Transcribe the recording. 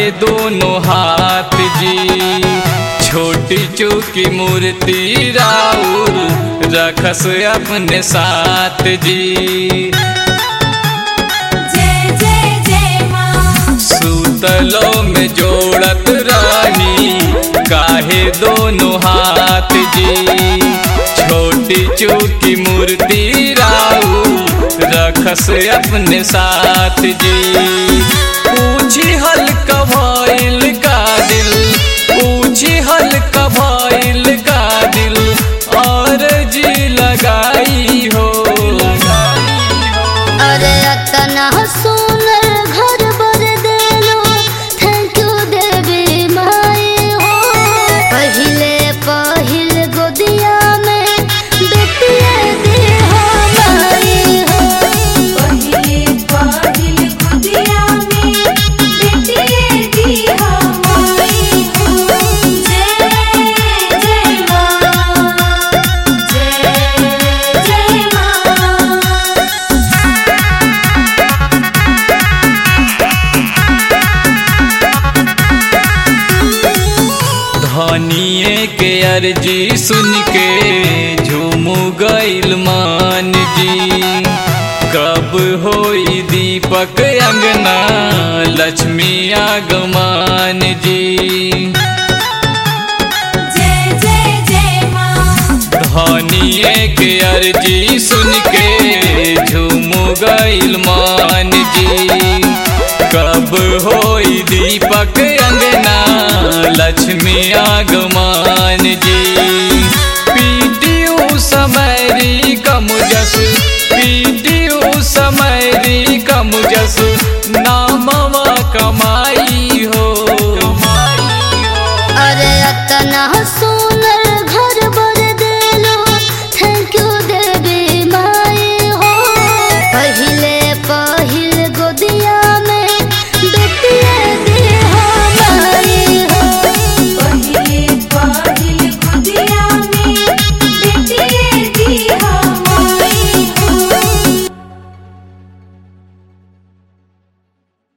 दोनों हाथ जी, छोटी चूकी मूर्ति राउर रखस अपने साथ जी। जय जय जय माँ। सूतलों में जोड़त रही काहे दोनों हाथ जी, छोटी चूकी मूर्ति राउर रखस अपने साथ जी। पूछी हल्का भइल का दिल, पूछी हल्का भइल का दिल, और जी लगाई हो। अरे अतना सुनर घर बर देलो, थैंक यू देवी माई हो। पहिले पहिल गोदिया में बेटिया दी हो माई हो। पहिले पहिल गोदिया में बेटिया दी हो माई हो। जय जय माँ, जय जय माँ। धनिए के अर्जी सुन के झूम गइल मान जी, कब होई दीपक अंगना लक्ष्मी आगमान जी। जय जय जय माँ। धनिए के अर्जी सुन के झूम गइल मान जी, कब होई दीपक अंगना लक्ष्मी